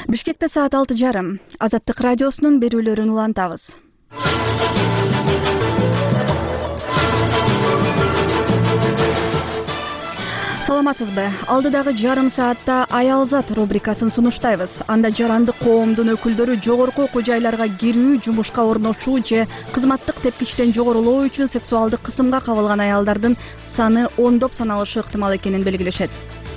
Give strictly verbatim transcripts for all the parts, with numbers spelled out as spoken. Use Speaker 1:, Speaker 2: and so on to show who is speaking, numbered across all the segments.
Speaker 1: Бишкекте саат алты жарым. Азаттык радиосунун берүүлөрүн улантабыз. Саламатсызбы? Алдыдагы жарым саатта Аялзат рубрикасын сунуштайбыз. Анда жарандык коомдун өкүлдөрү жогорку окуу жайларга кирүү, жумушка орношуу же кызматтык тепкичтен жогорулоо үчүн сексуалдык кысымга кабылган аялдардын саны ондоп саналышы ыктымал экенин белгилешет.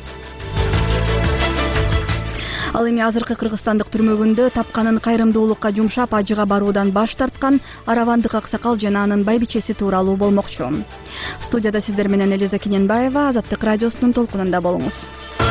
Speaker 1: Ал эми азыркы кыргызстандык түрмөгүндө тапканын кайрымдуулукка жумшап ажыга баруудан баш тарткан Аравандык аксакал жана анын байбичеси тууралуу болмокчу. Студияда сиздер менен Элиза Кененбаева, Азаттык радиосунун толкунунда болуңуз.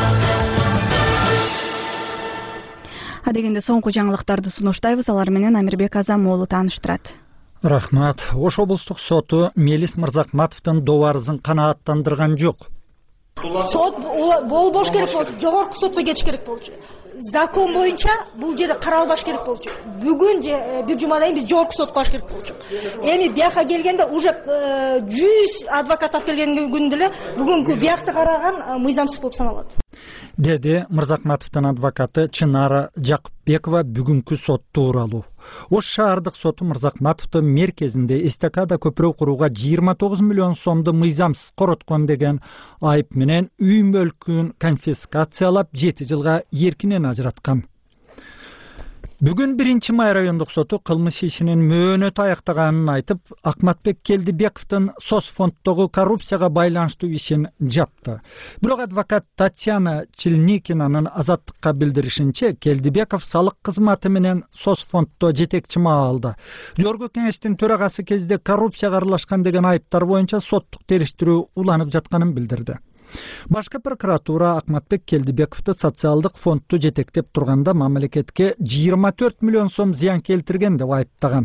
Speaker 1: Адегенде соңку жаңылыктарды сунуштайбыз, алар менен Амирбек Азамуулу тааныштырат.
Speaker 2: Рахмат. Ош облустук соту Мелис Мырзакматовдун добарызын канааттандырган жок.
Speaker 3: Сот болбош керек болчу, жогорку сотко кетиш керек болчу. Закон боюнча бул жерде каралбаш керек болчу. Бүгүн же бир жумадан кийин биз жогорку сотко баш керек болчу. Эми бияка келгенде уже жүз адвокат алып келген күндө эле бүгүнкү биякты караган мыйзамсыз болуп саналат.
Speaker 2: Деди Мырзакматовдун адвокаты Чынара Жакыпбекова бүгүнкү сот тууралуу. Ош шаардык соту Мырзакматовду мерkezинде эстакада көпүрө курууга жыйырма тогуз миллион сомду мыйзамсыз короткон деген айып менен үй мүлкүн конфискациялап жети жылга эркинен ажыраткан. Бүгүн биринчи май райондук соту кылмыш ишинин мөөнөтү аяктаганын айтып, Акматбек Келдибековдун соцфонддогу коррупцияга байланыштуу ишин жапты. Бирок адвокат Татьяна Чилникинанын Азаттыкка билдиришинче, Келдибеков салык кызматы менен соцфонддо жетекчи маалда. Жогорку кеңештин төрагасы кезде коррупцияга аралашкан деген айыптар боюнча соттук териштирүү уланып жатканын билдирди. Башкы прокуратура Акматбек Келдибековду социалдык фондду жетектеп турганда мамлекетке жыйырма төрт миллион сом зыян келтирген деп айыптаган.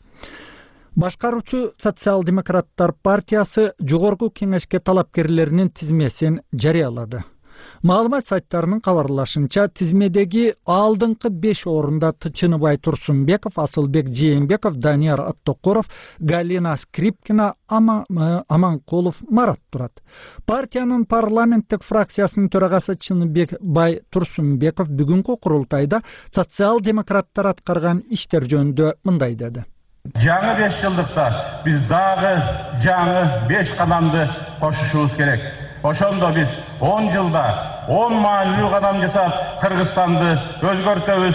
Speaker 2: Башкаруучу социал-демократтар партиясы жогорку кеңешке талапкерлеринин тизмесин жарыялады. Маалымат сайттарынын кабарлашынча, тизмедеги алдыңкы беш орунда Чыныбай Турсунбеков, Асылбек Жээнбеков, Данияр Аттокуров, Галина Скрипкина, Аманкулов, Марат турат. Партиянын парламенттик фракциясынын төрагасы Чыныбай Турсунбеков бүгүнкү курултайда социал-демократтар аткарган иштер жөнүндө мындай деди.
Speaker 4: Жаңы беш жылдыкта биз дагы жаңы беш кадамды кошушубуз керек. Ошондо биз он жылда он маанилүү кадам жасап Кыргызстанды өзгөртөбүз,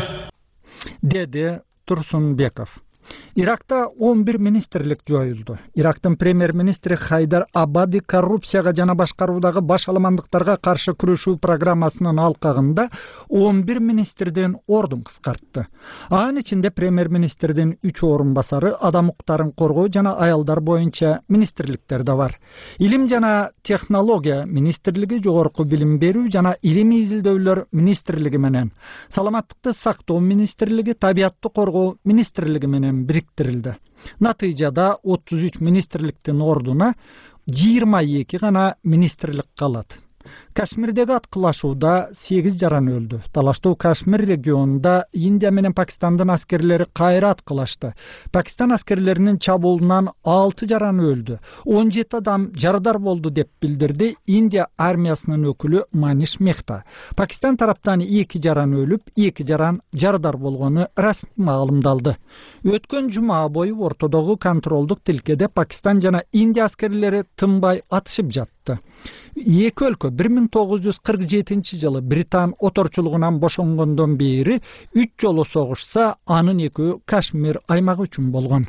Speaker 2: деди Турсунбеков. Иракта он бир министрлик жоюлду. Ирактын премьер-министри Хайдар Абади коррупцияга жана башкаруудагы баш аламандыктарга каршы күрөшүү программасынын алкагында он бир министрдин ордун кыскартты. Анын ичинде премьер-министрдин үч орун басары, адам укуктарын коргоо жана аялдар боюнча министрликтер да бар. Илим жана технология министрлиги, жогорку билим берүү жана илимий изилдөөлөр министрлиги менен, саламаттыкты сактоо министрлиги, табиатты коргоо министрлиги менен бириктирилди. Натыйжада отуз үч министрликтин ордуна жыйырма эки гана министрлик калат. Кашмирдеги аткылашууда сегиз жаран өлдү. Талаштуу Кашмир регионунда Индия менен Пакистандын аскерлери кайра аткылашты. Пакистан аскерлеринин чабуулунан алты жаран өлдү. он жети адам жарадар болду деп билдирди Индия армиясынын өкүлү Маниш Мехта. Пакистан тараптан эки жаран өлүп, эки жаран жарадар болгону расмий маалымдалды. Өткөн жума бою ортодогу контролдук тилкеде Пакистан жана Индия аскерлери тынбай атышып жатты. Эки өлкө бир миң тогуз жүз кырк жетинчи жылы Британ оторчулугунан бошонгондон бери үч жолу согушса, анын экөө Кашмир аймагы үчүн болгон.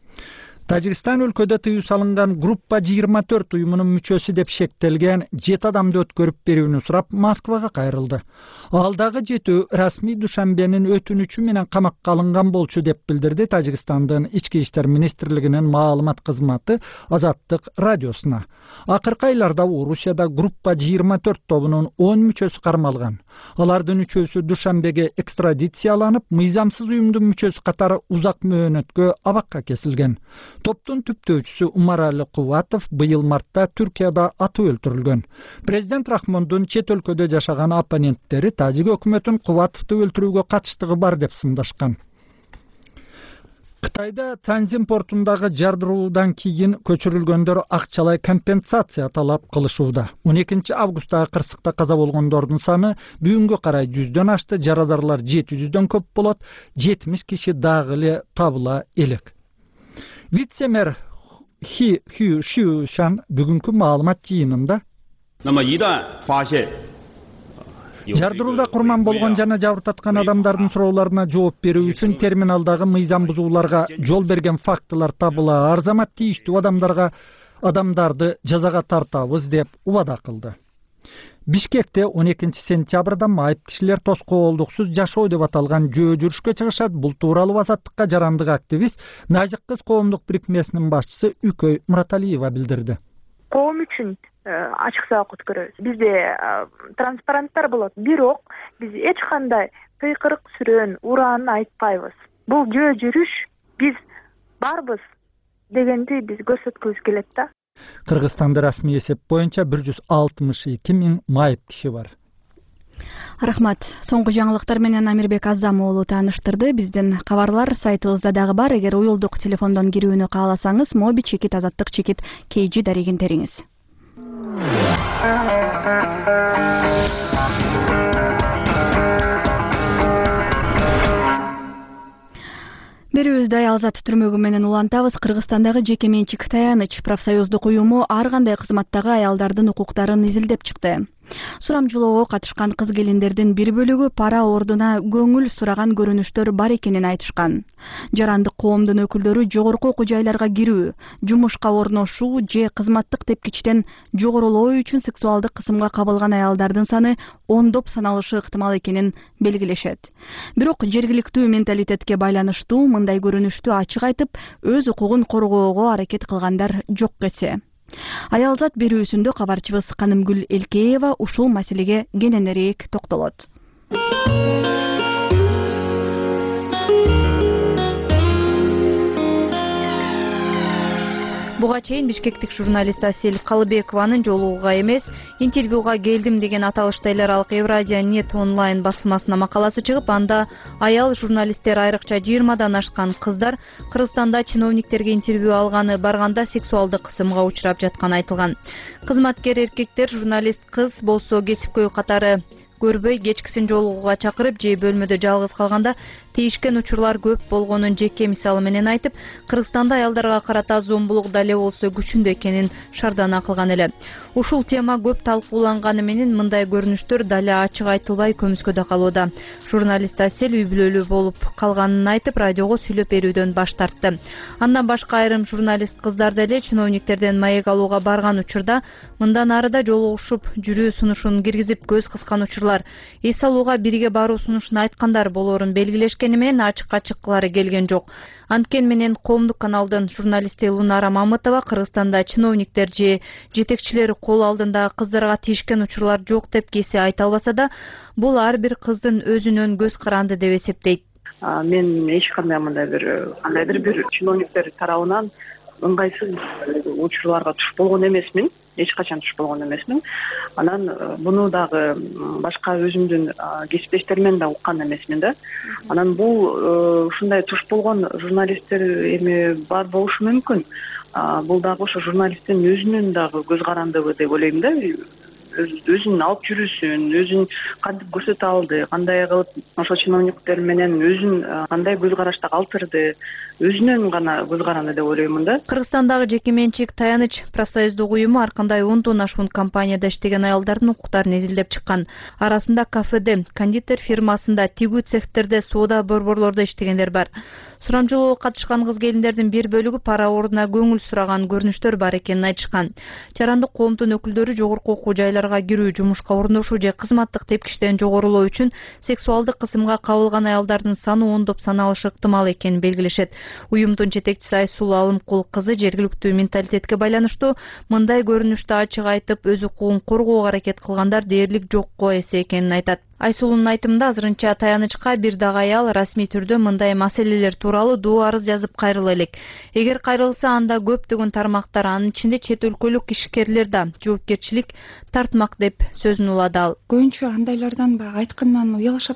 Speaker 2: Тажикстан өлкөдө тыюу салынган группа жыйырма төрт уюмунун мүчөсү деп шектелген жети адамды өткөрүп берүүнү сурап Москвага кайрылды. Алдагы жетөө расмий Душанбенин өтүнүчү менен камакка алынган болчу деп билдирди Тажикстандын ички иштер министрлигинин маалымат кызматы Азаттык радиосуна. Акыркы айларда Орусияда группа жыйырма төрт тобунун он мүчөсү кармалган. Алардын үчөөсү Душанбеге экстрадицияланып, мыйзамсыз уюмдун мүчөсү катары узак мөөнөткө абакка кесилген. Топтун түптөөчүсү Умарали Кубатов быйыл мартта Түркияда атып өлтүрүлгөн. Президент Рахмондун чет өлкөдө жашаган оппоненттери Тажик өкмөтүн Кубатовду өлтүрүүгө катыштыгы бар деп сындашкан. Кытайда Танзим портундагы жардыруудан кийин көчүрүлгөндөр акчалай компенсация талап кылышууда. он экинчи августтагы кырсыкта каза болгондордун саны бүгүнгө карай жүздөн ашты, жарадарлар жети жүздөн көп болот, жетимиш киши дагы эле табыла элек. Вице-мэр Хи Хю Шушан бүгүнкү маалымат жыйынында жардырууда курман болгон жана жабыртаткан адамдардын суроолоруна жооп берүү үчүн терминалдагы мыйзам бузууларга жол берген фактылар табыла, арзамат тийиштүү адамдарга адамдарды жазага тартабыз деп убада кылды. Бишкекте он экинчи сентябрда майып кишилер тоскоолдуксуз жашоо деп аталган жөө жүрүшкө чыгышат. Бул тууралуу Азаттыкка жарандык активист Назик кыз коомдук бирикмесинин башчысы Үкөй Мураталиева билдирди.
Speaker 5: Коом үчүн ачык сабак өткөрөбүз. Бизде транспаранттар болот, бирок биз эч кандай кыйкырык сүрөөн, урааны айтпайбыз. Бул жөө жүрүш биз барбыз дегенди биз көрсөткүбүз келет да.
Speaker 2: Кыргызстанда расмий эсеп боюнча бир жүз алтымыш эки миң майып киши бар.
Speaker 1: Рахмат. Соңку жаңылыктар менен Амирбек Азам уулу тааныштырды. Биздин кабарлар сайтыбызда дагы бар. Эгер уюлдук телефондон кирүүнү кааласаңыз, моби чекит азаттык чекит kg дарегин териңиз. Берүүбүздү Аялзат түрмөгү менен улантабыз. Кыргызстандагы жеке менчик Таяныч профсоюздук уюму ар кандай кызматтагы аялдардын укуктарын изилдеп чыкты. Сурамжылоого катышкан кыз келиндердин бир бөлүгү пара ордуна көңүл сураган көрүнүштөр бар экенин айтышкан. Жарандык коомдун өкүлдөрү жогорку окуу жайларга кирүү, жумушка орношуу же кызматтык тепкичтен жогорулоо үчүн сексуалдык кысымга кабылган аялдардын саны ондоп саналышы ыктымал экенин белгилешет. Бирок жергиликтүү менталитетке байланыштуу мындай көрүнүштү ачык айтып, өз укугун коргоого аракет кылгандар жок эсе. Аялзат берүүсүндө кабарчыбыз Канымгүл Элкеева ушул маселеге кененирээк токтолот. Буга чейин бишкектик журналист Асель Калыбекованын жолугуга эмес, интервьюга келдим деген аталышта эл аралык Евразия нет онлайн басылмасына макаласы чыгып, анда аял журналисттер, айрыкча жыйырмадан ашкан кыздар Кыргызстанда чиновниктерге интервью алганы, барганда сексуалдык кысымга учурап жатканы айтылган. Кызматкер эркектер журналист кыз болсо кесипкөй катары көрбөй кечкисин жолугуга чакырып же бөлмөдө жалгыз калганда тийишкен учурлар көп болгонун жеке мисалы менен айтып, Кыргызстанда аялдарга карата зомбулук дале болсо күчүндө экенин шардана кылган эле. Ушул тема көп талкууланганы менен мындай көрүнүштөр дале ачык айтылбай көмүскөдө калууда. Журналист Асель үй бүлөлүү болуп калганын айтып, радиого сүйлөп берүүдөн баш тартты. Андан башка айрым журналист кыздар деле чиновниктерден маек алууга барган учурда мындан ары да жолугушуп, жүрүү сунушун киргизип көз кыскан учурлар, эс алууга бирге баруу сунушун айткандар болоорун белгилешкени менен ачыкка чыккылары келген жок. Анткен менен коомдук каналдын журналисти Лунара Мамытова Кыргызстанда чиновниктер же жетекчилер кол алдындагы кыздарга тийишкен учурлар жок деп кесе айта албаса да, бул ар бир кыздын өзүнөн көз каранды деп эсептейт.
Speaker 6: Мен эч кандай мындай бир кандайдыр бир чиновниктер тарабынан ыңгайсыз учурларга туш болгон эмесмин. Эч качан туш болгон эмесмин. Анан буну дагы башка өзүмдүн кесиптештеримен да уккан эмесмин да. Анан бул ушундай туш болгон журналисттер эми бар болушу мүмкүн. Бул дагы ошо журналисттин өзүнүн дагы көз карандыгы деп ойлойм да. Өзүн алып жүрүүсүн, өзүн кантип көрсөтө алды, кандай кылып ошо чиновниктер менен өзүн кандай көз карашта калтырды, өзүнөн гана көз каранды деп ойлоймун да.
Speaker 1: Кыргызстандагы жеке менчик Таяныч профсоюздук уюму ар кандай ондон ашуун компанияда иштеген аялдардын укуктарын изилдеп чыккан. Арасында кафеде, кондитер фирмасында, тигүү цехтерде, соода борборлордо иштегендер бар. Сурамжылоого катышкан кыз келиндердин бир бөлүгү пара ордуна көңүл сураган көрүнүштөр бар экенин айтышкан. Жарандык коомдун өкүлдөрү жогорку окуу жайларга кирүү, жумушка орношуу же кызматтык тепкичтен жогорулоо үчүн сексуалдык кысымга кабылган аялдардын саны ондоп саналышы ыктымал экенин белгилешет. Уюмдун жетекчиси Айсулуу Алымкул кызы жергиликтүү менталитетке байланыштуу мындай көрүнүштү ачык айтып, өз укугун коргоого аракет кылгандар дээрлик жокко эсе экенин айтат. Айсулунун айтымында азырынча Таянычка бир дагы аял расмий түрдө мындай маселелер тууралуу доо арыз жазып кайрыла элек. Эгер кайрылса, анда көптөгөн тармактар, анын ичинде чет өлкөлүк ишкерлер да жоопкерчилик тартмак деп сөзүн улады ал.
Speaker 7: Көбүнчө андайлардан баягы айткандан уялышат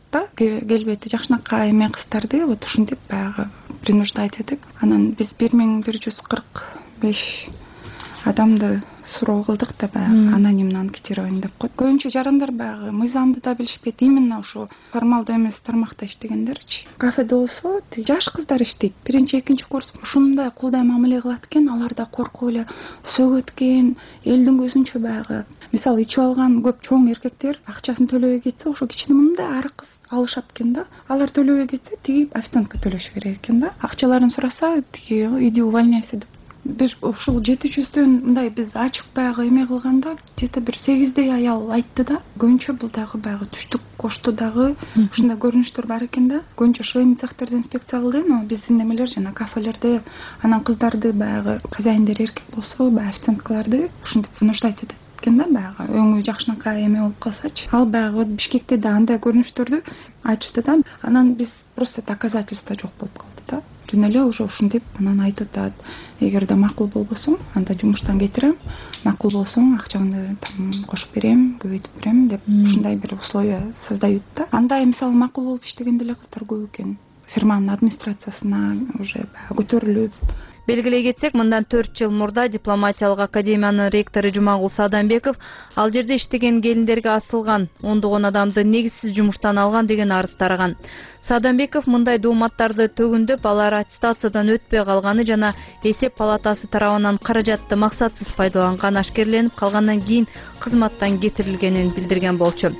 Speaker 7: да, келбети жакшынакай эме кыздарды вот ушинтип баягы принуждать этип, анан биз бир миң бир жүз кырк беш адамды суроо кылдык да баягы анонимный анкетирование деп коет. Көбүнчө жарандар баягы мыйзамды да билишпейт, именно ушу формалдуу эмес тармакта иштегендерчи. Кафеде болсо жаш кыздар иштейт, биринчи экинчи курс, ушундай кулдай мамиле кылат экен, алар да коркуп эле сөгөт экен, элдин көзүнчө баягы мисалы ичип алган көп чоң эркектер акчасын төлөбөй кетсе, ошо кичине мындай ар кыз алышат экен да. Алар төлөбөй кетсе, тиги официантка төлөш керек экен да. Акчаларын сураса, тиги иди увольняйся деп. Бир ушул жети жүздөн мындай биз ачык баягы эме кылганда где-то бир сегиздей аял айтты да. Көбүнчө бул дагы баягы түштүк кошту дагы ушундай көрүнүштөр бар экен да. Көбүнчө швейный цехтерде инспекция кылды, но биздин эмелер жана кафелерде анан кыздарды баягы хозяиндер эркек болсо, баягы официанткаларды ушинтип принуждать этет экен да, баягы өңү жакшынакай эме болуп калсачы. Ал баягы вот Бишкекте да андай көрүнүштөрдү айтышты да. Анан биз просто доказательство жок болуп калды да. Жөн эле уже ушинтип анан айтып атат, эгерде макул болбосоң, анда жумуштан кетирем, макул болсоң акчаңды там кошуп берем, көбөйтүп берем деп ушундай бир условия создают да. Андай мисалы макул болуп иштеген деле кыздар көп экен. Фирманын администрациясына уже көтөрүлүп.
Speaker 8: Белгилей кетсек, мындан төрт жыл мурда дипломатиялык академиянын ректору Жумагул Садамбеков ал жерде иштеген келиндерге асылган, ондогон адамды негизсиз жумуштан алган деген арыз тараган. Садамбеков мындай дооматтарды төгүндөп, алар аттестациядан өтпөй калганы жана эсеп палатасы тарабынан каражатты максатсыз пайдаланганы ашкерленип калгандан кийин кызматтан кетирилгенин билдирген болчу.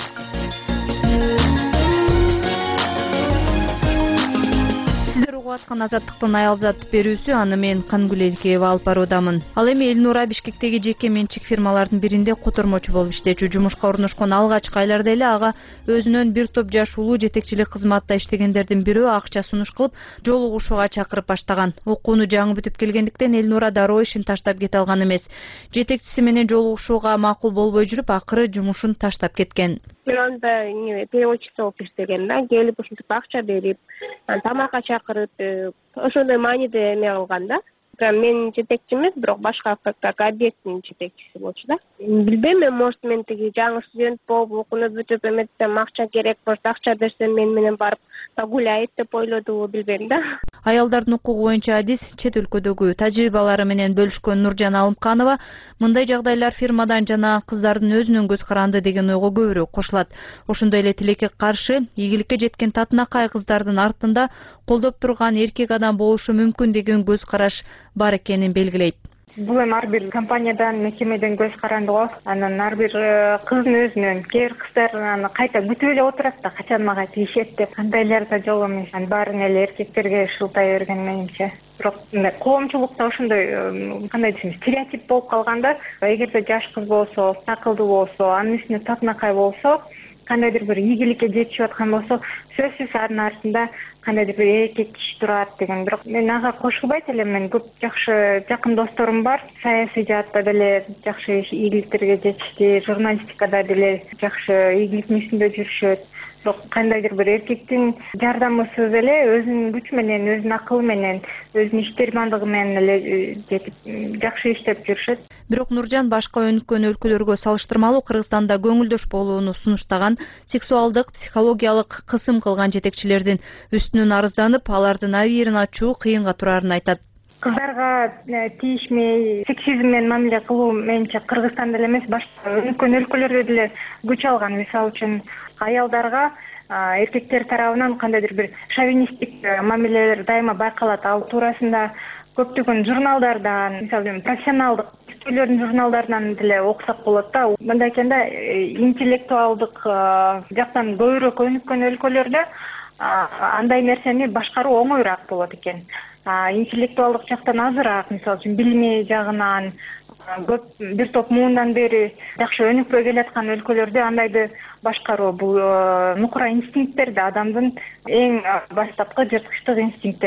Speaker 8: Аткан азаттыктын аялзат берүүсү аны мен Кангүл Элкеева алып баруудамын. Ал эми Элнура Бишкектеги жеке менчик фирмалардын биринде котормочу болуп иштечү. Жумушка орношкон алгачкы айларда эле ага өзүнөн бир топ жаш улуу жетекчилик кызматта иштегендердин бирөө акча сунуш кылып, жолугушууга чакырып баштаган. Окууну жаңы бүтүп келгендиктен Элнура дароо ишин таштап кете алган эмес. Жетекчиси менен жолугушууга макул болбой жүрүп, акыры жумушун таштап кеткен.
Speaker 9: Анда переводчица болуп иштеген да, келип ушинтип акча берип, тамакка чакырып, ошондой мааниде эме кылган да. Прям менин жетекчим эмес, бирок башка как объекттин жетекчиси болчу да. Билбейм мен, может мен тиги жаңы студент болуп, окууну бүтүп эметсем акча керек, может акча берсем мен менен барып погуляйт деп ойлодубу, билбейм да.
Speaker 8: Аялдардын укугу боюнча адис чет өлкөдөгү тажрыйбалары менен бөлүшкөн Нуржан Алымканова мындай жагдайлар фирмадан жана кыздардын өзүнөн көз каранды деген ойго көбүрөөк кошулат. Ошондой эле тилекке каршы ийгиликке жеткен татынакай кыздардын артында колдоп турган эркек адам болушу мүмкүн деген көз караш бар экенин белгилейт.
Speaker 10: Бул эми ар бир компаниядан, мекемеден көз каранды го. Анан ар бир кыздын өзүнөн, кээ бир кыздар аны кайта күтүп эле отурат да, качан мага тийишет деп. Андайлар да жок эмес. Анын баарын эле эркектерге шылтай берген менимче. Бирок коомчулукта ошондой кандай десем, стереотип болуп калган да. Эгерде жаш кыз болсо, акылдуу болсо, анын үстүнө татынакай болсо, кандайдыр бир ийгиликке жетишип аткан болсо, сөзсүз анын артында кандайдыр бир эркек киши турат деген. Бирок мен ага кошулбайт элем. Мен көп жакшы жакын досторум бар. Саясий жаатта деле жакшы ийгиликтерге жетишти, журналистикада деле жакшы ийгиликтин үстүндө жүрүшөт. Бирок кандайдыр бир эркектин жардамысыз эле өзүнүн күчү менен, өзүнүн акылы менен, өзүнүн иштермандыгы менен эле жетип жакшы иштеп жүрүшөт.
Speaker 8: Бирок Нуржан башка өнүккөн өлкөлөргө салыштырмалуу Кыргызстанда көңүлдөш болууну сунуштаган, сексуалдык, психологиялык кысым кылган жетекчилердин үстүнөн арызданып, алардын абийирин ачуу кыйынга турарын айтат.
Speaker 10: Кыздарга тийишмей, сексизм менен мамиле кылуу менимче Кыргызстанда эле эмес, башка өнүккөн өлкөлөрдө деле күч алган. Мисалы үчүн аялдарга эркектер тарабынан кандайдыр бир шовинисттик мамилелер дайыма байкалат. Ал туурасында көптөгөн журналдардан, мисалы профессионалдык түрлөрдүн журналдарынан деле окусак болот да. Мындай экенде, интеллектуалдык жактан көбүрөөк өнүккөн өлкөлөрдө андай нерсени башкаруу оңоюраак болот экен. Интеллектуалдык жактан азыраак, мисалы үчүн билими жагынан көп бир топ муундан бери жакшы өнүкпөй келаткан өлкөлөрдө андайды башкаруу бул нукура инстинкттер да, адамдын эң баштапкы жырткычтык инстинкттери.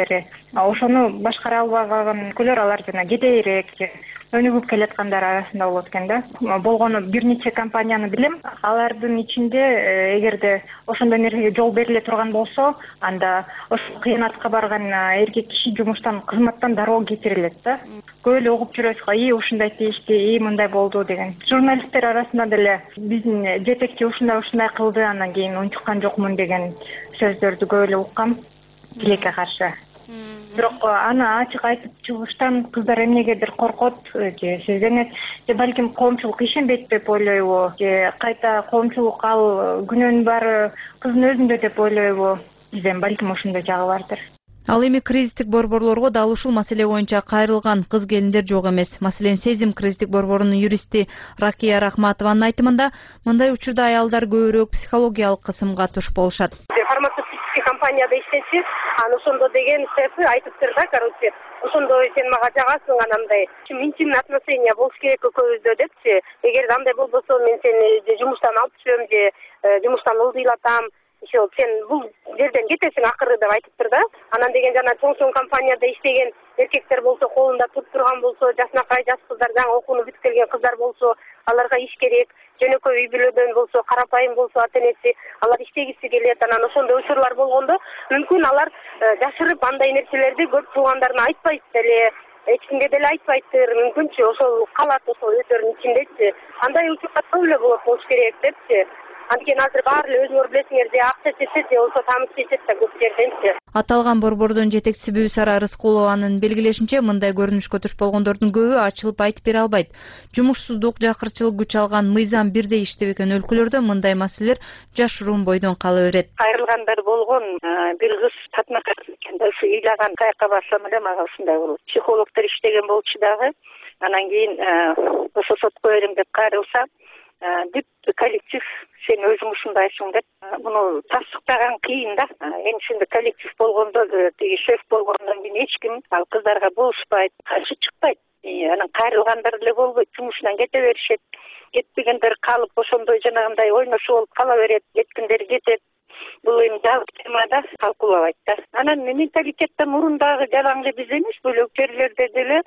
Speaker 10: ошону башкара албаган өлкөлөр алар жана кедейирээк же өнүгүп келаткандар арасында болот экен да. Болгону бир нече компанияны билем. Алардын ичинде эгерде ошондой нерсеге жол бериле турган болсо, анда ошол кыянатка барган эркек киши жумуштан, кызматтан дароо кетирилет да. Көп эле угуп жүрөбүз, и ушундай тийишти, и мындай болду деген. Журналисттер арасында деле биздин жетекчи ушундай ушундай кылды, анан кийин унчуккан жокмун деген сөздөрдү көп эле уккам тилекке каршы. Бирок аны ачык айтып чыгыштан кыздар эмнегедир коркот, же сезенет, же балким коомчулук ишенбейт деп ойлойбу, же кайта коомчулук ал күнөөнүн баары кыздын өзүндө деп ойлойбу, бизден балким ошондой жагы бардыр.
Speaker 8: Ал эми кризистик борборлорго дал ушул маселе боюнча кайрылган кыз келиндер жок эмес. Маселен, Сезим кризистик борборунун юристи Ракия Рахматованын айтымында, мындай учурда аялдар көбүрөөк психологиялык кысымга туш болушат.
Speaker 9: Фармацевтический компанияда иштечи, аны ошондо деген шефи айтыптыр да, короче, ошондо сен мага жагасың, анандай интимный отношения болуш керек экөөбүздө депчи. Эгер андай болбосо, мен сени же жумуштан алып түшөм, же жумуштан ылдыйлатам. Еще сен бул жерден кетесиң акыры деп айтыптыр да. Анан деген жана чоң-чоң компанияда иштеген эркектер болсо, колунда туруп турган болсо, жашнакай жаш кыздар, жаңы окууну бүтүп келген кыздар болсо, аларга иш керек. Жөнөкөй үй бүлөдөн болсо, карапайым болсо, ата-энеси алар иштегиси келет. Анан ошондой учурлар болгондо, мүмкүн алар жашырып андай нерселерди көп туугандарына айтпайт деле, эч кимге деле айтпайттыр. Мүмкүнчү ошол калат ошол өздөрүнүн ичиндечи. Андай учурлар көп эле болот болуш керек депчи. Анткени азыр баары эле өзүңөр билесиңер, же акча чечет, же болбосо тамыз чечет да көп жерденчи.
Speaker 8: Аталган борбордун жетекчиси Бүсара Рыскулованын белгилешинче, мындай көрүнүшкө туш болгондордун көбү ачылып айтып бере албайт. Жумушсуздук, жакырчылык күч алган, мыйзам бирдей иштеп экен өлкөлөрдө мындай маселелер жашыруун бойдон кала берет.
Speaker 11: Кайрылгандар болгон бир кыз татнакай экен да, ушу ыйлаган каяка барсам эле мага ушундай болот. Психологдор иштеген болчу дагы. Анан кийин ошо сотко берем деп кайрылса, бүт коллектив сен өзүң ушундайсың деп муну тастыктаган кыйын да. Эми сенде коллектив болгондо, тиги шеф болгондон кийин эч ким ал кыздарга болушпайт, каршы чыкпайт. Анан кайрылгандар эле болбойт, жумушунан кете беришет. Кетпегендер калып ошондой жанагындай ойношуу болуп кала берет, кеткендер кетет. Бул эми жабык тема да, калкулабайт да. Анан менталитетте мурундагы жалаңгы биз эмес, бөлөк жерлерде деле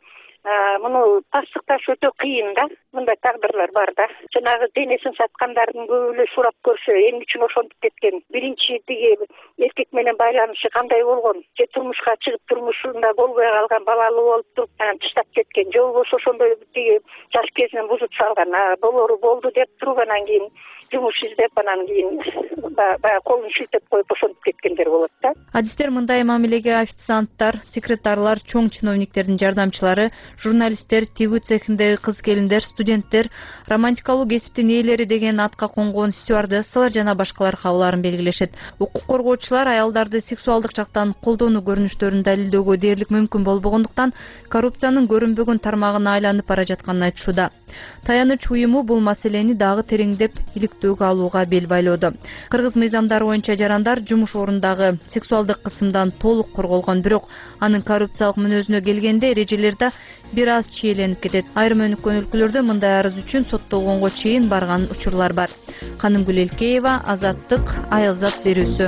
Speaker 11: муну тастыкташ өтө кыйын да. Мындай тагдырлар бар да. Жанагы денесин саткандардын көбү эле сурап көрсө, эмне үчүн ошентип кеткен? Биринчи тиги эркек менен байланышы кандай болгон? Же турмушка чыгып турмушунда болбой калган, балалуу болуп туруп анан таштап кеткен? Же болбосо ошондой тиги жаш кезинен бузуп салган, болору болду деп туруп анан кийин жумуш издеп, анан кийин баягы колун шилтеп коюп ошентип кеткендер болот да.
Speaker 8: Адистер мындай мамилеге официанттар, секретарлар, чоң чиновниктердин жардамчылары, журналисттер, тигүү цехиндеги кыз келиндер, студенттер, романтикалуу кесиптин ээлери деген атка конгон стюардессалар жана башкалар кабыларын белгилешет. Укук коргоочулар аялдарды сексуалдык жактан колдонуу көрүнүштөрүн далилдөөгө дээрлик мүмкүн болбогондуктан коррупциянын көрүнбөгөн тармагына айланып бара жатканын айтышууда. Таяныч уюму бул маселени дагы тереңдеп иликтөөгө алууга бел байлоодо. Кыргыз мыйзамдары боюнча жарандар жумуш орундагы сексуалдык кысымдан толук корголгон, бирок анын коррупциялык мүнөзүнө келгенде эрежелерде бир аз чийленип кетет. Айрым өнүккөн өлкөлөрдө мындай арыз үчүн соттолгонго чейин барган учурлар бар. Канымгүл Элкеева, Азаттык, Аялзат берүүсү.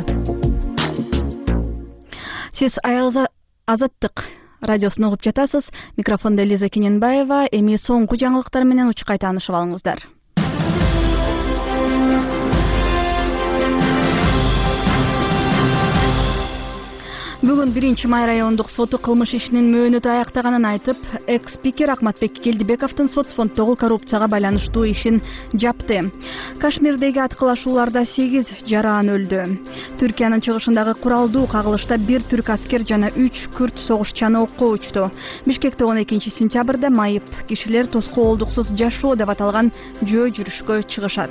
Speaker 1: Сиз Азаттык радиосун угуп жатасыз. Микрофондо Лиза Кененбаева. Эми соңку жаңылыктар менен учкай таанышып алыңыздар. Бүгүн биринчи май райондук соту кылмыш ишинин мөөнөтү аяктаганын айтып, экс-спикер Акматбек Келдибековдун соцфонддогу коррупцияга байланыштуу ишин жапты. Кашмирдеги аткылашууларда сегиз жаран өлдү. Түркиянын чыгышындагы куралдуу кагылышта бир түрк аскер жана үч күрд согушчаны окко учту. Бишкекте он экинчи сентябрда майып кишилер тоскоолдуксуз жашоо деп аталган жөө жүрүшкө чыгышат.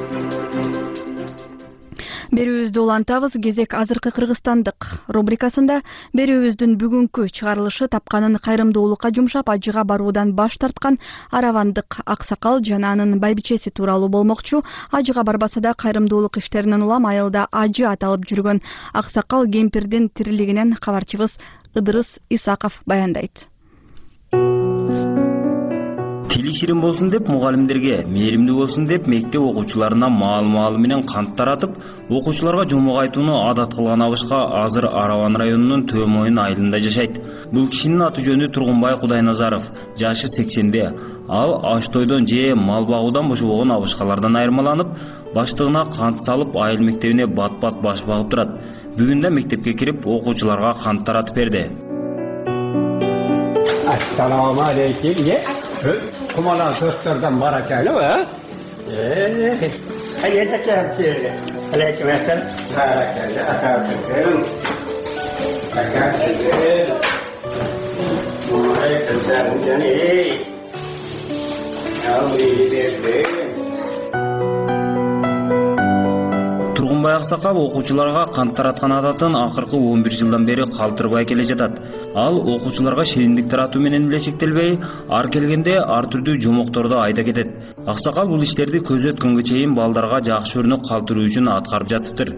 Speaker 1: Берүүбүздү улантабыз. Кезек азыркы кыргызстандык рубрикасында берүүбүздүн бүгүнкү чыгарылышы тапканын кайрымдуулукка жумшап ажыга баруудан баш тарткан аравандык аксакал жана анын байбичеси тууралуу болмокчу. Ажыга барбаса да кайрымдуулук иштеринен улам айылда ажы аталып жүргөн аксакал кемпирдин тирилигинен кабарчыбыз Ыдырыс Исаков баяндайт.
Speaker 12: тили ширин болсун деп мугалимдерге, мээримдүү болсун деп мектеп окуучуларына маал-маалы менен кант таратып, окуучуларга жомок айтууну адат кылган абышка азыр Араван районунун Төмөйүн айылында жашайт. Бул кишинин аты жөнү Тургунбай Кудайназаров, жашы сексенде. Ал аш тойдон же мал багуудан бошобогон абышкалардан айырмаланып, баштыгына кант салып, айыл мектебине бат-бат баш багып турат. Бүгүн да мектепке кирип, окуучуларга кант таратып берди.
Speaker 13: Assalamu alaikum. Ye. Kumalar dostlardan barakaylı ha? Eee. Hayırda kârtiyeli. Aleyküm esselam. Barakaylı. Akârtiyeli. Akârtiyeli. Aleyküm selam canım. Yavru berdi.
Speaker 12: Тургунбай Аксакал окуучуларга кант тараткан адатын акыркы он бир жылдан бери калтырбай келе жатат. Ал окуучуларга шириндик таратуу менен эле чектелбей, ар келгенде ар түрдүү жомокторду айта кетет. Аксакал бул иштерди көз өткөнгө чейин балдарга жакшы өрнөк калтыруу үчүн аткарып жатыптыр.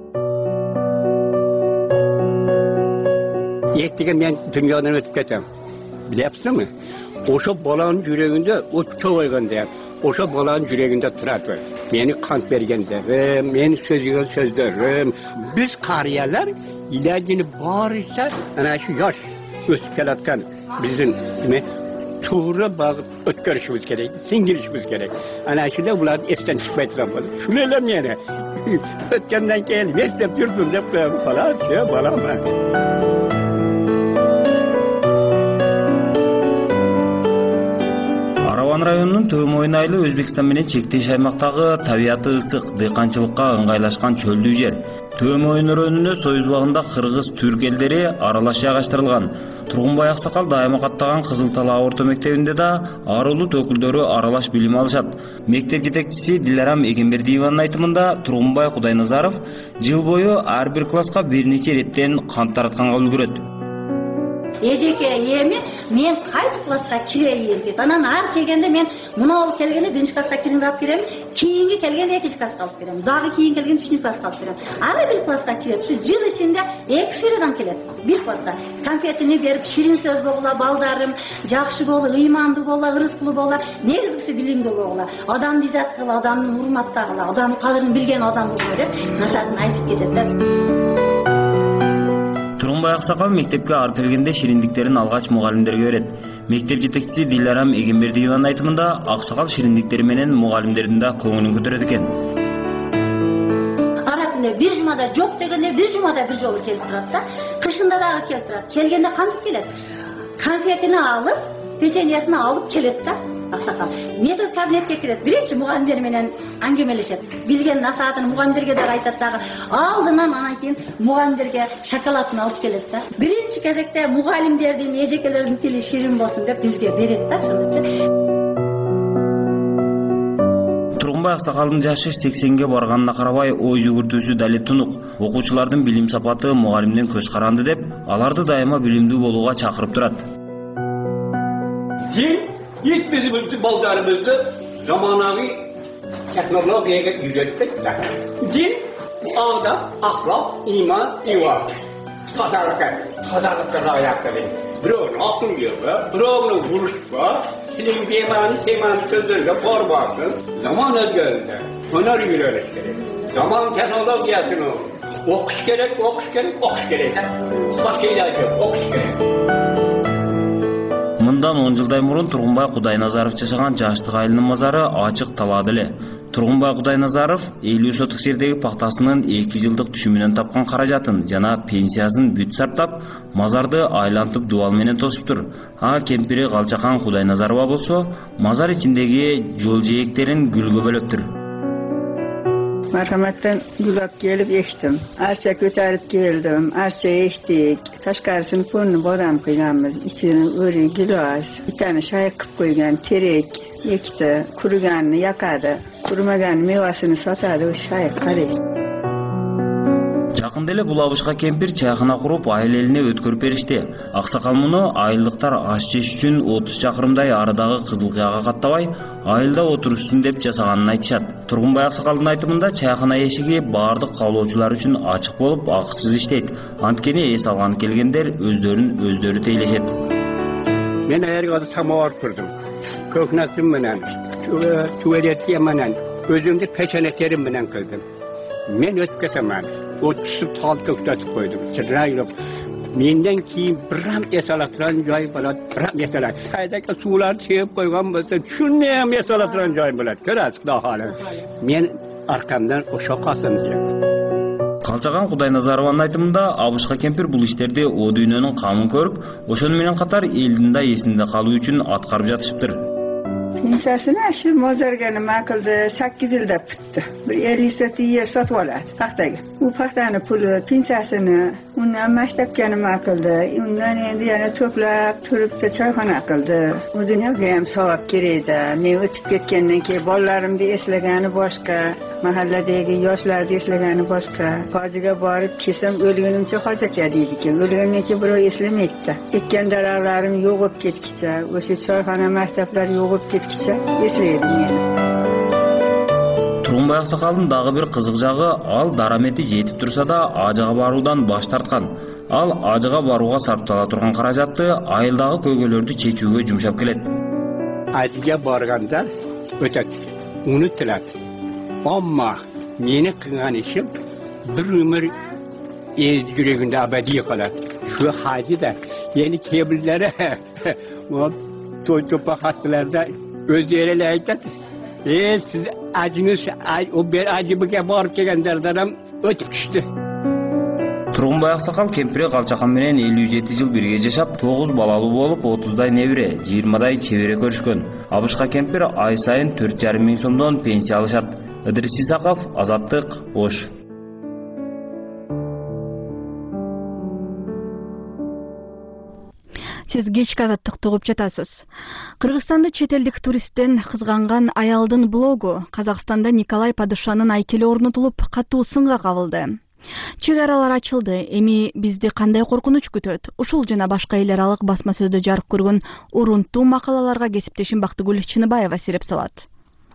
Speaker 13: Ертеге мен дүйнөдөн өтүп кетем. Билепсиңби? Ошо баланын жүрөгүндө от чобойгондо, ошо баланын жүрөгүндө турат. Meni kant bergenlerim, meni sözüge sözlerim. Biz kariyeler ilacını bağırırsa, ana şu yaş ötüp gelatken bizim değil mi? Tuğra bağıp ötkörüşümüz gerek, singirişimiz gerek. Ana şöyle bunlar esten çıkmaytıran falan. Şunu elem yani. Ötkenden gelip, esnep yurdum da falan, şey falan ben.
Speaker 12: Районунун Төмөйүн айылы Өзбекстан менен чектеш аймактагы табияты ысык, дыйканчылыкка ыңгайлашкан чөлдүү жер. Төмөйүн өрөөнүнө союз убагында кыргыз, түрк элдери аралаш жайгаштырылган. Тургунбай Аксакал дайыма каттаган Кызыл Талаа орто мектебинде да ар улут өкүлдөрү аралаш билим алышат. Мектеп жетекчиси Диларам Эгембердиеванын айтымында Тургунбай Кудайназаров жыл бою ар бир класска бир нече реттен кант таратканга үлгүрөт.
Speaker 14: Эжеке эми мен кайсы класска кирейин дейт. Анан ар келгенде мен мына келгенде биринчи класска кирин алып берем, кийинки келгенде экинчи класска алып берем, дагы кийин келгенде үчүнчү класска алып берем. Ар бир класска кирет. Ушу жыл ичинде эки сыйрадан келет. Бир класска конфетини берип, ширин сөз болгула, балдарым жакшы болу, ыймандуу болу, ырыскулуу болу, негизгиси билимдүү болу. Адамды иззат кыла, адамды урматтагыла, адамдын кадырын билген адам болу деп насаатын айтып кетет да.
Speaker 12: Тургунбай Аксакал мектепке ар келгенде шириндиктерин алгач мугалимдерге берет. Мектеп жетекчиси Диларам Эгембердиеванын айтымында Аксакал шириндиктери менен мугалимдердин да көңүлүн көтөрөт экен.
Speaker 14: Аракында бир жумада жок дегенде бир жумада бир жолу келип турат да. Кышында дагы келип турат. Келгенде кантип келет? Конфетини алып, печеньесин алып келет да. Аксакал метод кабинетке кирет, биринчи мугалимдер менен аңгемелешет. Билген насаатын мугалимдерге да айтат дагы. Алдынан анан кийин мугалимдерге шоколадын алып келет да. Биринчи кезекте мугалимдердин, эжекелердин тили ширин болсун деп бизге берет да, ошондочу.
Speaker 12: Тургунбай Аксакалдын жашы сексенге барганына карабай, ой жүгүртүүсү дали тунук. Окуучулардын билим сапаты мугалимдин көз каранды деп, аларды дайыма билимдүү болууга чакырып турат.
Speaker 13: Yetmediğimizi, baldarımızı zamanı teknolojiye ürettik. Din, ağda, ahlak, iman, iman. Tadarlıklar, tadarlıklar ayakları. Birinin akıl yolu, birinin vuruş var. Senin bemanı, semanı sözlerine var varsın. Zaman özgürlüğünde, hüner yürüyüş gerek. Zaman teknolojisini okuş gerek, okuş gerek, okuş gerek. Başka ilacı yok, okuş gerek.
Speaker 12: Мындан он жылдай мурун Тургунбай Кудайназаров жашаган жаштык айылынын мазары ачык талаада эле. Тургунбай Кудайназаров элүү сотук жердеги пактасынын эки жылдык түшүмүнөн тапкан каражатын жана пенсиясын бүт сарптап, мазарды айлантып дубал менен тосуптур. А кемпири Калчакан Кудайназарова болсо, мазар ичиндеги жол жээктерин гүлгө бөлөптүр.
Speaker 15: Marhamatdan gülüp gelip eştim. Arça kötərip geldim, arça eştik. Taşkarısını pulunu bodam kıyganmız. İçinin örü gülüaz. Bir tane şayık kıp koygan, terek, ekti, kuruganını yakadı. Kurumagan mevasını satadı, o şayık karı.
Speaker 12: Жакында эле бул абышка кемпир чайхана куруп айыл элине өткөрүп беришти. Аксакал муну айылдыктар аш жеш үчүн отуз чакырымдай арадагы Кызыл Кыяга каттабай, айылда отурушсун деп жасаганын айтышат. Тургунбай Аксакалдын айтымында чайхана эшиги баардык каалоочулар үчүн ачык болуп, акысыз иштейт. Анткени эс алган келгендер өздөрүн өздөрү тейлешет.
Speaker 13: Мен эргада самовар курдум. köknasım menen, tuvaletiyem menen, özümde peçeneklerim menen kıldım. Men ötüp kesemem. O tutup tal köknasıp koydum. Çırayırıp. Menden keyin biram esalatıran joy bolat, biram esalat. Saydaki sular çeyip koygan bolsa, şunni ham esalatıran joy bolat. Ko'rasiz, Xudo xohlasa. Men arkamdan o'sha qolsin deyman.
Speaker 12: Калчаган Кудайназарованын айтымында Абышка кемпир бул иштерди о дүйнөнүн камын көрүп, ошону менен катар элдин да эсинде калуу үчүн аткарып жатышыптыр.
Speaker 15: Pensiyasini shu mozorga nima qildi? sakkiz yilda bitdi. Bir ellik soti yer sotib oladi paxtaga. U paxtani puli, pensiyasini undan maktabga nima qildi? Undan endi yana to'plab turibdi choyxona qildi. U dunyoga ham savob kerakda. Men o'tib ketgandan keyin bolalarimni eslagani boshqa, mahalladagi yoshlarni eslagani boshqa. Hojiga borib kesam o'lgunimcha hojatga deydi ekan. O'lgandan keyin birov eslamaydi. Ekkan daraxtlarim yo'g'ib ketkicha, o'sha choyxona, maktablar yo'g'ib ketkicha eslaydim meni.
Speaker 12: Тургунбай Аксакалдын дагы бир кызык жагы, ал дарамети жетип турса да ажыга баруудан баш тарткан. Ал ажыга барууга сарптала турган каражатты айылдагы көйгөйлөрдү чечүүгө жумшап келет.
Speaker 13: Ajıga borganda o'tadi. Unutiladi. Ammo meni qilgan ishim bir umr el yuragimda abadiy qoladi. Shu hajida yeni kebilları bu to'y to'pa xatlarda o'zlari aytadi. E siz acınız o bir acıbıga borib kelganlardan ham o'tib tushdi.
Speaker 12: Тургунбай Аксакал кемпири Калчакан менен элүү жети жыл бирге жашап, тогуз балалуу болуп, отуздай небере, жыйырмадай чебере көрүшкөн. Абышка кемпир ай сайын төрт жарым миң сомдон пенсия алышат. Ыдырис Исаков, Азаттык, Ош.
Speaker 1: Сиз кечки Азаттыкты угуп жатасыз. Кыргызстанда чет элдик туристтен кызганган аялдын блогу Казакстанда Николай Падышанын айкели орнотулуп, катуу сынга кабылды. Чек аралар ачылды. Эми бизди кандай коркунуч күтөт? Ушул жана башка эл аралык басма сөздө жарык көргөн урунтуу макалаларга кесиптешим Бактыгүл Чыныбаева сирип салат.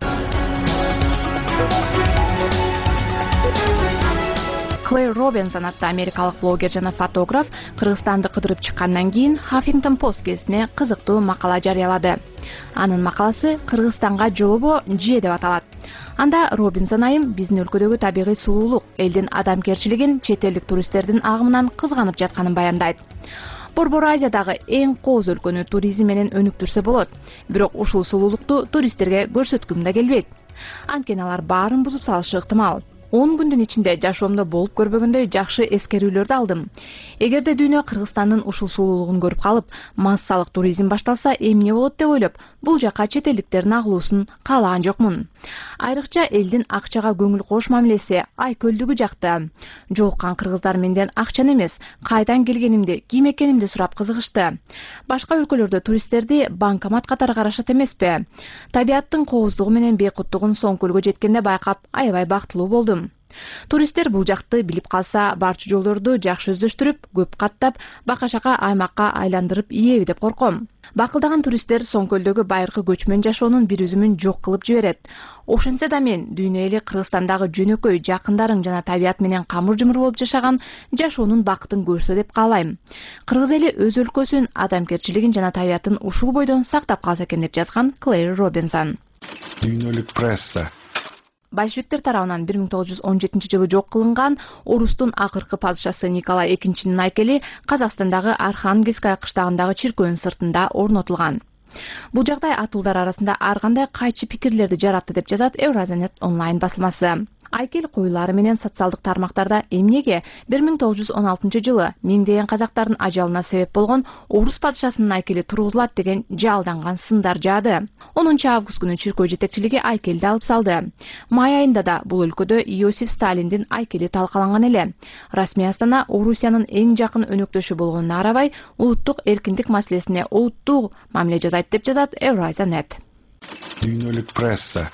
Speaker 16: Клэр Робинсон атты америкалык блогер жана фотограф Кыргызстанды кыдырып чыккандан кийин Huffington Post гезитине кызыктуу макала жарыялады. Анын макаласы Кыргызстанга жолобо же деп аталат. Анда Робинсон айым биздин өлкөдөгү табигый сулуулук, элдин адамгерчилигин, чет элдик туристтердин агымынан кызганып жатканын баяндайт. Борбор Азиядагы эң кооз өлкөнү туризм менен өнүктүрсө болот. Бирок ушул сулуулукту туристтерге көрсөткүм да келбейт. Анткени алар баарын бузуп салышы ыктымал. он күндүн ичинде жашоомдо болуп көрбөгөндөй жакшы эскерүүлөрдү алдым. Эгерде дүйнө Кыргызстандын ушул сулуулугун көрүп калып, массалык туризм башталса, эмне болот деп ойлоп, бул жака чет элдиктердин агылуусун каалаган жокмун. Айрыкча элдин акчага көңүл кош мамилеси Айкөлдүгү жакты. Жолуккан кыргыздар менден акчаны эмес, кайдан келгенимди, ким экенимди сурап кызыгышты. Башка өлкөлөрдө туристтерди банкомат катары карашат эмеспи? Табиаттын кооздугу менен бейкуттугун Соңкөлгө жеткенде байкап, аябай бактылуу болдум. Туристтер бул жакты билип калса, барчу жолдорду жакшы өздөштүрүп, көп каттап, бака-шака аймакка айландырып ийеби деп корком. Бакылдаган туристтер Соңкөлдөгү байыркы көчмөн жашоонун бир үзүмүн жок кылып жиберет. Ошентсе да мен дүйнө эли Кыргызстандагы жөнөкөй, жакындарың жана табият менен камыр-жумур болуп жашаган жашоонун бакытын көрсө деп каалайм. Кыргыз эли өз өлкөсүн, адамгерчилигин жана табиятын ушул бойдон сактап калса экен деп жазган Клэр Робинсон.
Speaker 17: Дүйнөлүк пресса
Speaker 16: Большевиктер тарабынан бир миң тогуз жүз он жетинчи жылы жок кылынган орустун акыркы падышасы Николай экинчинин айкели Казакстандагы Архангельская кыштагындагы чиркөөнүн сыртында орнотулган. Бул жагдай атуулдар арасында ар кандай кайчы пикирлерди жаратты деп жазат Евразиянет онлайн басылмасы. Айкел коюлары менен социалдык тармактарда эмнеге бир миң тогуз жүз он алтынчы жылы миңдеген казактардын ажалына себеп болгон орус падышасынын айкели тургузулат деген жалданган сындар жаады. онунчу август күнү чиркөө жетекчилиги айкелди алып салды. Май айында да бул өлкөдө Иосиф Сталиндин айкели талкаланган эле. Расмий Астана Орусиянын эң жакын өнөктөшү болгонуна карабай, улуттук эркиндик маселесине олуттуу мамиле жасайт деп жазат Евразиянет.
Speaker 17: Дүйнөлүк пресса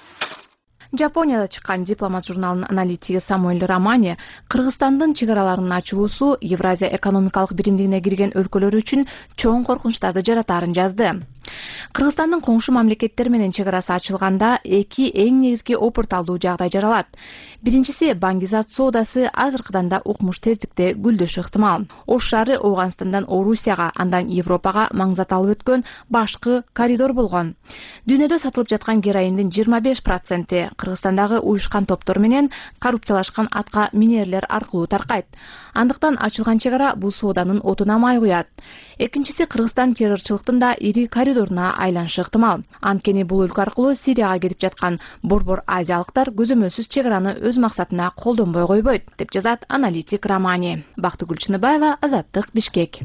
Speaker 16: Жапонияда чыккан дипломат журналынын аналитиги Самуэль Романи Кыргызстандын чек араларынын ачылуусу Евразия экономикалык биримдигине кирген өлкөлөр үчүн чоң коркунучтарды жаратарын жазды. Кыргызстандын коңшу мамлекеттер менен чек арасы ачылганда эки эң негизги опурт алуу жагдай жаралат. Биринчиси, баңгизат соодасы азыркыдан да укмуш тездикте гүлдөшү ыктымал. Ош шаары Ооганстандан Орусияга, андан Европага маңзат алып өткөн башкы коридор болгон. Дүйнөдө сатылып жаткан героиндин жыйырма беш проценти Кыргызстандагы уюшкан топтор менен коррупциялашкан атка минерлер аркылуу таркайт. Андыктан ачылган чек ара бул сооданын отуна май куят. Экинчиси, Кыргызстан террорчулуктун да ири коридоруна айланышы ыктымал. Анткени бул өлкө аркылуу Сирияга кетип жаткан борбор азиялыктар көзөмөлсүз чек араны өз максатына колдонбой койбойт, деп жазат аналитик Рамани. Бактыгүл Чыныбаева, Азаттык, Бишкек.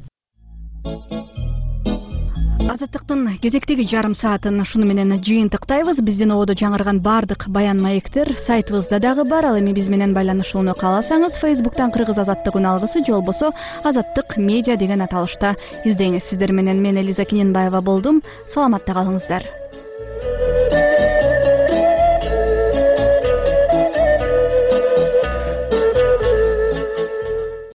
Speaker 1: Азаттыктын кезектеги жарым саатын ушуну менен жыйынтыктайбыз. Биздин ободо жаңырган бардык баян маектер сайтыбызда дагы бар. Ал эми биз менен байланышууну кааласаңыз, Facebook'тан Кыргыз Азаттык үналгысы же болбосо Азаттык медиа деген аталышта издеңиз. Сиздер менен мен Элиза Киненбаева болдум. Саламатта калыңыздар.